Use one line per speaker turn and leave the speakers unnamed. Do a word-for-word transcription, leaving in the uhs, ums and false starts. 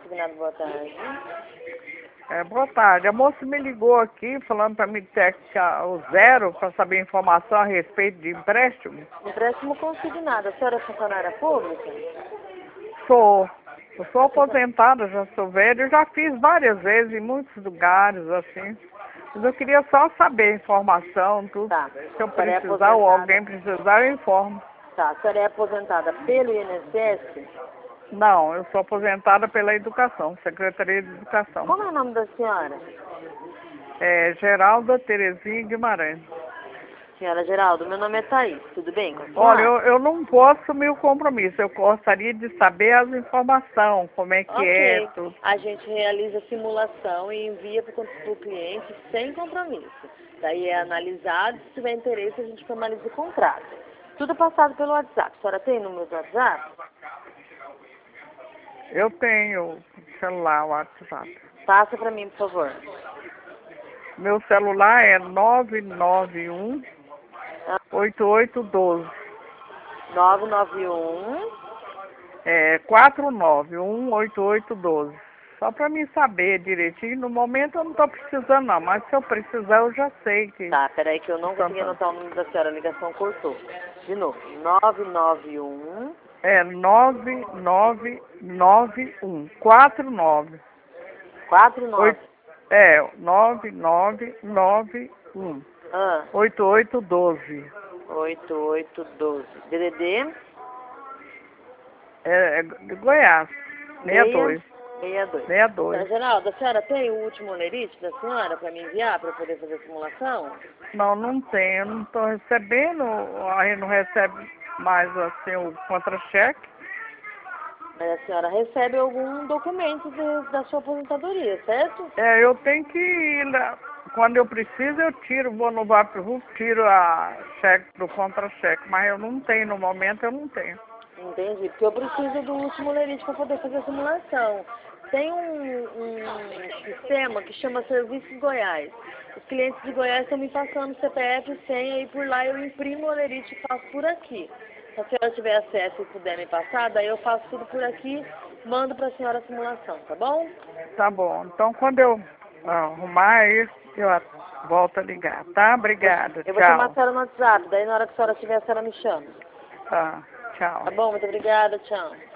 consignado, boa tarde.
É, boa tarde. A moça me ligou aqui falando para me textar o zero para saber informação a respeito de empréstimo.
Empréstimo consignado. A senhora é funcionária pública?
Sou. Eu sou aposentada, já sou velha. Eu já fiz várias vezes em muitos lugares, assim. Mas eu queria só saber a informação, tudo.
Tá.
Se eu
A senhora é
precisar ou
aposentada?
alguém precisar, eu informo.
Tá. A senhora é aposentada pelo I N S S?
Não, eu sou aposentada pela Educação, Secretaria de Educação.
Como é o nome da senhora?
É Geralda Terezinha Guimarães.
Senhora Geraldo, meu nome é Thaís. Tudo bem com a senhora?
Olha, eu, eu não posso assumir o compromisso. Eu gostaria de saber as informações, como é que
Ok.
é, tudo.
A gente realiza a simulação e envia para o cliente sem compromisso. Daí é analisado, se tiver interesse a gente formaliza o contrato. Tudo passado pelo WhatsApp. A senhora tem número do WhatsApp?
Eu tenho celular, WhatsApp.
Passa para mim, por favor.
Meu celular é nove nove um, oito oito um dois.
nove nove um.
É quatro nove um, oito oito um dois. Só para mim saber direitinho. No momento eu não estou precisando não, mas se eu precisar eu já sei que...
Tá, peraí que eu não consegui anotar o número da senhora, a ligação cortou. De novo, nove nove um.
É nove nove nove um, quatro nove.
quatro nove.
É, nove nove nove um,
Ah,
oito oito um dois.
oito oito um dois. D D D?
É, é de Goiás, sessenta e dois.
sessenta e dois.
sessenta e dois.
Senhora Geraldo, a senhora tem o último olerite da senhora para me enviar para poder fazer a simulação?
Não, não tem, eu não estou recebendo, a gente não recebe mais assim o contra-cheque.
Mas a senhora recebe algum documento de, da sua aposentadoria, certo?
É, eu tenho que ir lá. Quando eu preciso, eu tiro, vou no Vaporru, tiro a cheque do contra-cheque, mas eu não tenho, no momento eu não tenho.
Entendi, porque eu preciso do último olerite para poder fazer a simulação. Tem um, um sistema que chama Serviços Goiás. Os clientes de Goiás estão me passando C P F e senha e por lá eu imprimo o olerite e faço por aqui. Se a senhora tiver acesso e puder me passar, daí eu faço tudo por aqui, mando para a senhora a simulação, tá bom?
Tá bom, então quando eu arrumar isso, eu volto a ligar, tá? Obrigada,
Eu vou chamar a
tchau.
senhora no WhatsApp, daí na hora que a senhora tiver, a senhora me chama.
Tá, tchau.
Tá bom? Muito obrigada, tchau.